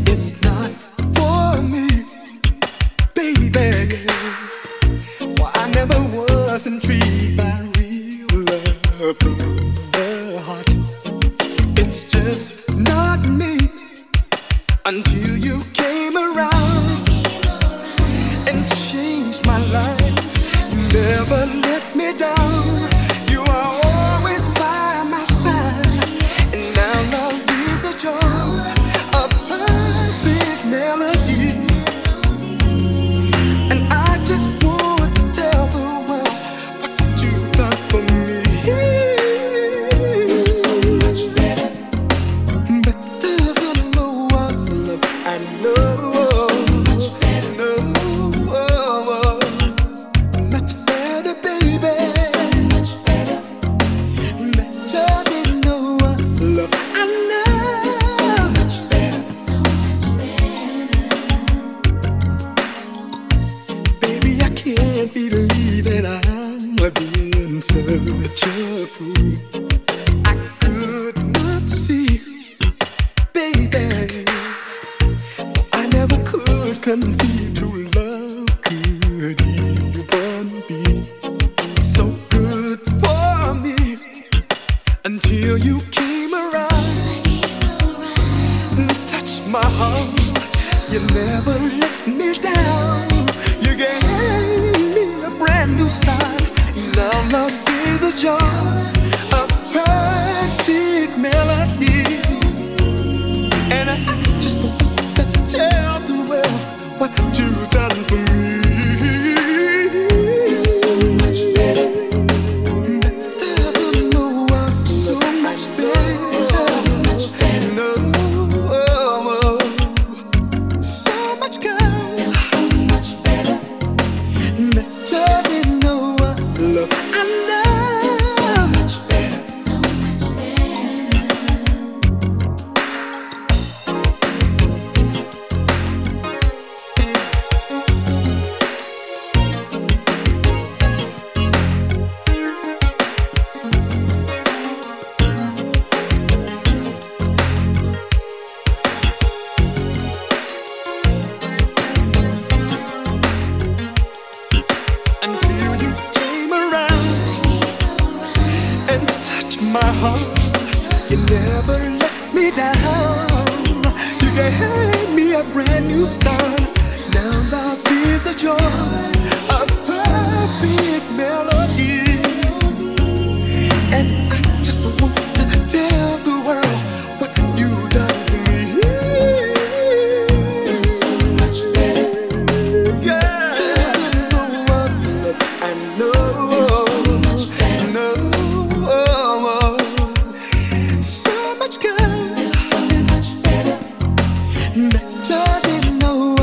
It's not for me, baby. Well, I never was intrigued by real love from the heart. It's just not me until you came around and changed my life. You never let me down. You are always by my side, and now love is the joy of perfect melody. And I just want to tell the world what you've done for me. It's so much better, better than no one love I know. So much better, no, much better, baby. So much better, better than no one love I know. So much better, so much better. Baby, I can't believe that I'm being such a fool. I could not see, baby. I never could conceive true love could even be so good for me until you came around and touched my heart. You never let me down. You gave me a brand new start. Now love is a joy of perfect melody. And I just want to tell the world what you've done for me. It's so much better, better than no one. So much better, so much better. No, so much good, so much better, better than no one. Look, I know. So much better, so much better. Until you came around and touched my heart. You never let me down. You gave me a brand new start. Now love is a joy of perfect melody. And I just want to tell the world what you've done for me. It's so much better, yeah. No one love I know. So much better, no, so much good, so much better, better than no